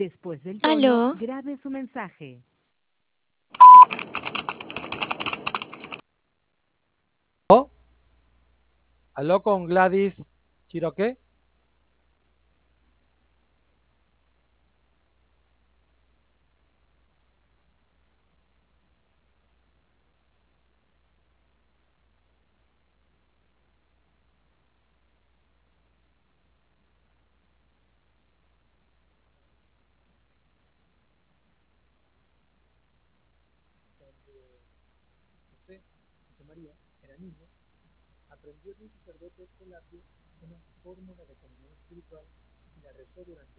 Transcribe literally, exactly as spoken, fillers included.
Después del tono, Aló, grabe su mensaje. ¿Oh? ¿Aló con Gladys Chiroqué? José, José María, era niño, aprendió de un sacerdote escolapio una fórmula de comunión espiritual y la rezó durante